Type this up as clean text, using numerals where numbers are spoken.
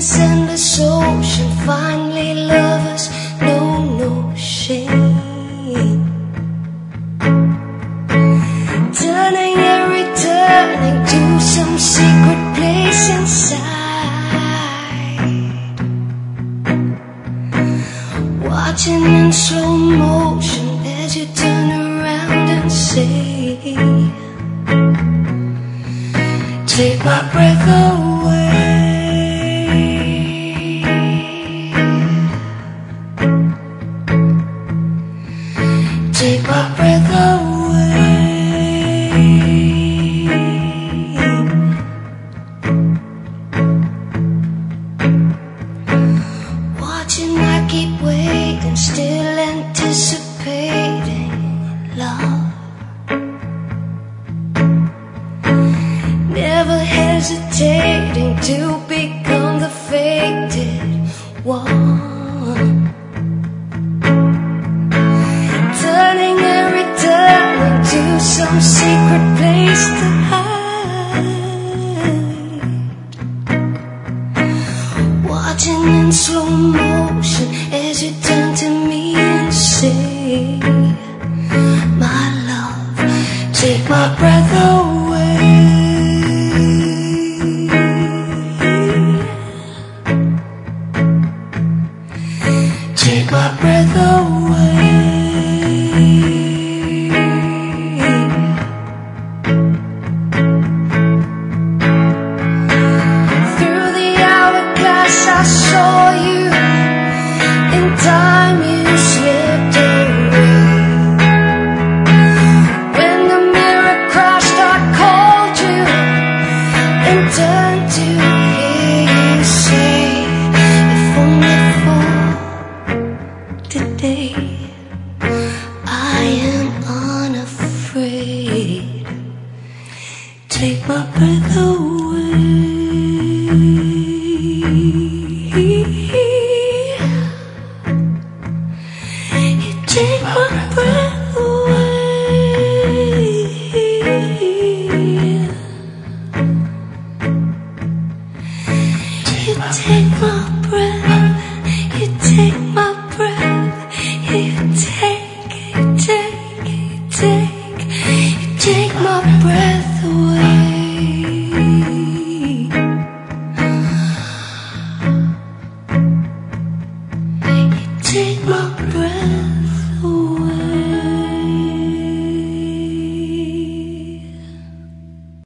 this endless ocean. Finally lovers know no shame. Turning and returning to some secret place inside. Watching in slow motion as you turn around and say, take my breath away. Take my breath away. Watching, I keep waiting, still anticipating love. Never hesitating to become the fated one. Turning and returning to some secret place to hide. Watching in slow motion as you turn to me and say, my love, take my breath away. Take my breath away. Through the hourglass I saw you. In time you slipped away. When the mirror crashed I called you and turned to hear you say, if only for today, I am unafraid. Take my breath away. You take my breath away. You take my breath. You take my breath. You take my breath away. You take my breath.